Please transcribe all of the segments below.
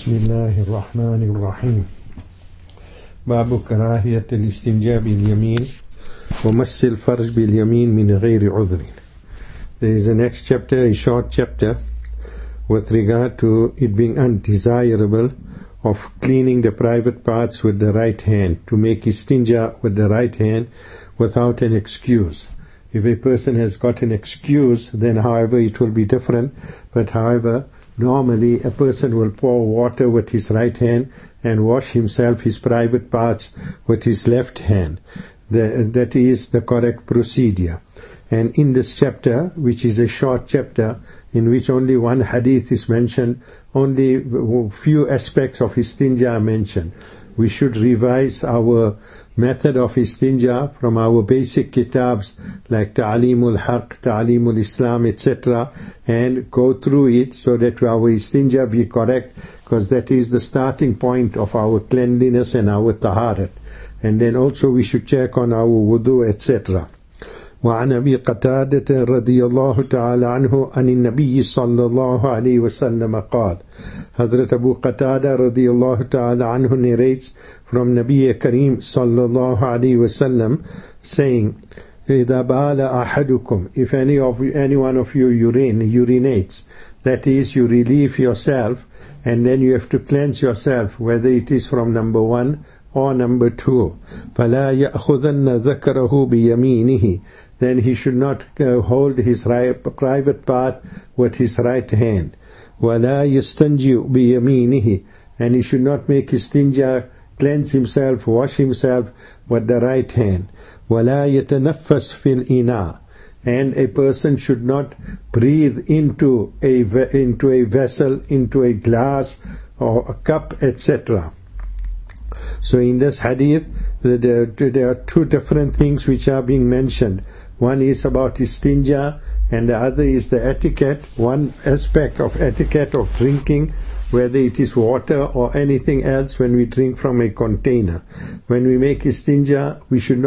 بسم الله الرحمن الرحيم باب كراهية الاستنجاء باليمين ومس الفرج باليمين من غير عذر. There is a next chapter, a short chapter, with regard to it being undesirable of cleaning the private parts with the right hand, to make istinja with the right hand without an excuse. If a person has got an excuse, then however it will be different, but however normally a person will pour water with his right hand and wash himself his private parts with his left hand. That is the correct procedure. And in this chapter, which is a short chapter, in which only one hadith is mentioned, only few aspects of istinja are mentioned. We should revise our method of istinja from our basic kitabs like Ta'alimul Haq, Ta'alimul Islam, etc., and go through it so that our istinja be correct, because that is the starting point of our cleanliness and our taharat. And then also we should check on our wudu, etc. وعن أبي قتادة رضي الله تعالى عنه عن النبي صلى الله عليه وسلم قال. Hazrat Abu Qatada رضي الله تعالى عنه narrates from Nabi Kareem صلى الله عليه وسلم saying, إذا بال أحدكم, if any one of you urinates, that is, you relieve yourself and then you have to cleanse yourself, whether it is from number one or number two. فلا يأخذن ذكره بيمينه, then he should not hold his private part with his right hand. وَلَا يَسْتَنْجِئُ بِيَمِينِهِ, and he should not make istinja, cleanse himself, wash himself with the right hand. وَلَا يَتَنَفَّسْ فِي الْإِنَاءِ, and a person should not breathe into a vessel, into a glass or a cup, etc. So in this hadith, there are two different things which are being mentioned. One is about istinja and the other is the etiquette. One aspect of etiquette of drinking, whether it is water or anything else, when we drink from a container. When we make istinja, we should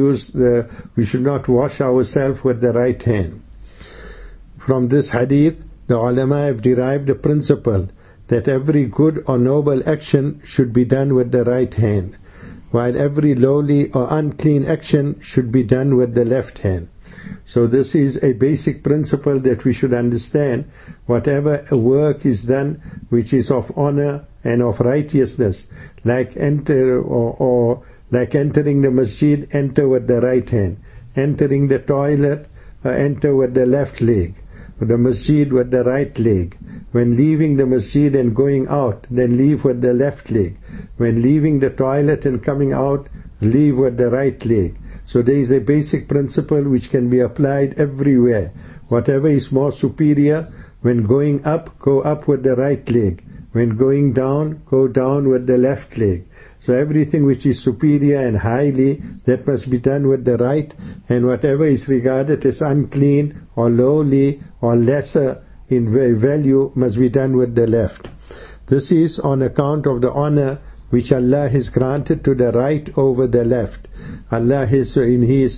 not wash ourselves with the right hand. From this hadith, the ulama have derived the principle that every good or noble action should be done with the right hand, while every lowly or unclean action should be done with the left hand. So this is a basic principle that we should understand. Whatever work is done which is of honor and of righteousness, like entering the masjid, enter with the right hand. Entering the toilet, enter with the left leg. The masjid with the right leg. When leaving the masjid and going out, then leave with the left leg. When leaving the toilet and coming out, leave with the right leg. So there is a basic principle which can be applied everywhere. Whatever is more superior, when going up, go up with the right leg. When going down, go down with the left leg. So everything which is superior and highly, that must be done with the right, and whatever is regarded as unclean or lowly or lesser in value must be done with the left. This is on account of the honor which Allah has granted to the right over the left. Allah has, in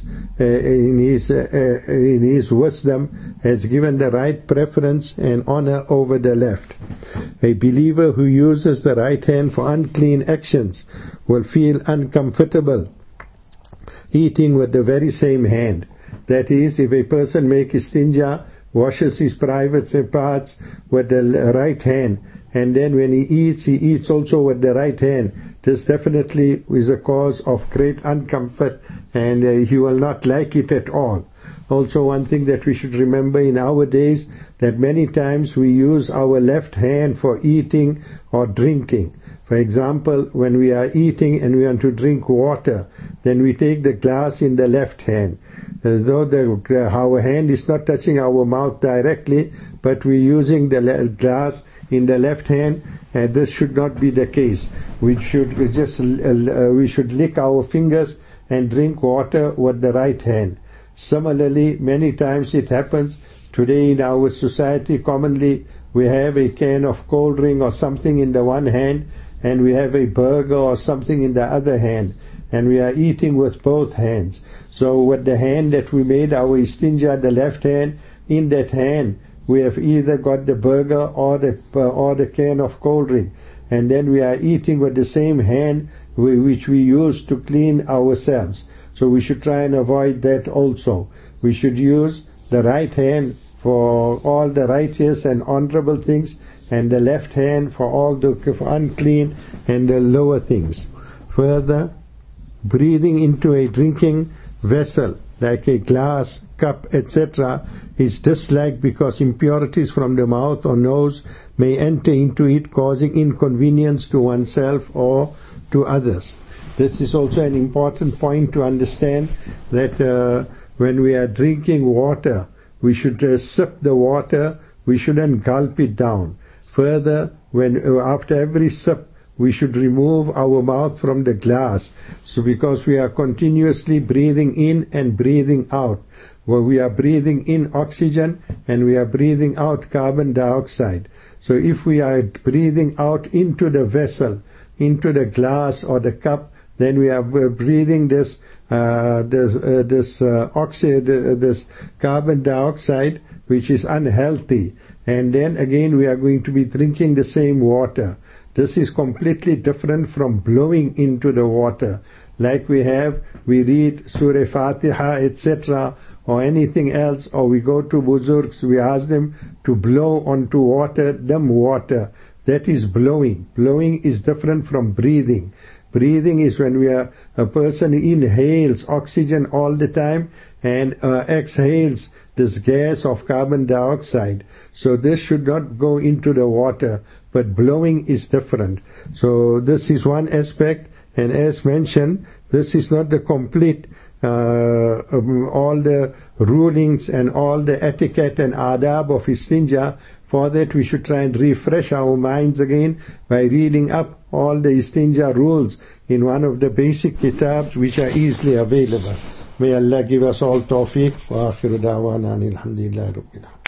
His wisdom, has given the right preference and honor over the left. A believer who uses the right hand for unclean actions will feel uncomfortable eating with the very same hand. That is, if a person makes istinja, washes his private parts with the right hand, and then when he eats also with the right hand, this definitely is a cause of great uncomfort, and he will not like it at all. Also, one thing that we should remember in our days, that many times we use our left hand for eating or drinking. For example, when we are eating and we want to drink water, then we take the glass in the left hand. Though our hand is not touching our mouth directly, but we're using the glass in the left hand, and this should not be the case. We should lick our fingers and drink water with the right hand. Similarly, many times it happens today in our society, commonly we have a can of cold drink or something in the one hand, and we have a burger or something in the other hand, and we are eating with both hands. So with the hand that we made our istinja, the left hand, in that hand we have either got the burger or the can of cold drink, and then we are eating with the same hand which we use to clean ourselves. So we should try and avoid that also. We should use the right hand for all the righteous and honorable things, and the left hand for all the unclean and the lower things. Further, breathing into a drinking vessel like a glass, cup, etc. is disliked because impurities from the mouth or nose may enter into it, causing inconvenience to oneself or to others. This is also an important point to understand, that when we are drinking water, we should sip the water, we shouldn't gulp it down. Further, after every sip, we should remove our mouth from the glass, so because we are continuously breathing in and breathing out. Well, we are breathing in oxygen and we are breathing out carbon dioxide. So if we are breathing out into the vessel, into the glass or the cup, then we are breathing this carbon dioxide, which is unhealthy. And then again we are going to be drinking the same water. This is completely different from blowing into the water. Like we read Surah Fatiha, etc., or anything else, or we go to Buzurgs, we ask them to blow onto water, dumb water. That is blowing. Blowing is different from breathing. Breathing is when a person inhales oxygen all the time and exhales this gas of carbon dioxide. So this should not go into the water, but blowing is different. So this is one aspect, and as mentioned, this is not the complete all the rulings and all the etiquette and adab of istinja. For that we should try and refresh our minds again by reading up all the istinja rules in one of the basic kitabs which are easily available. May Allah give us all tawfiq. Wa akhiru da'wana alhamdulillahi rabbil alamin.